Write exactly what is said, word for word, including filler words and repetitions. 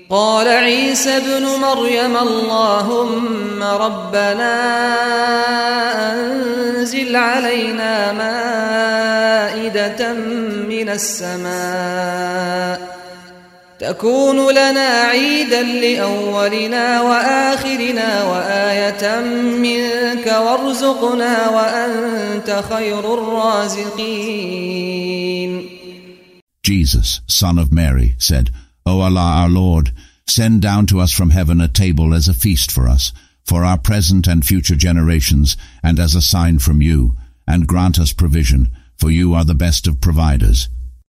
قال عيسى ابن مريم اللهم ربنا أنزل علينا مائدة من السماء تكون لنا عيدا لأولنا وآخرنا وآية منك وارزقنا وأنت خير الرازقين. Jesus, son of Mary, said, O Allah, our Lord, send down to us from heaven a table as a feast for us, for our present and future generations, and as a sign from you, and grant us provision, for you are the best of providers.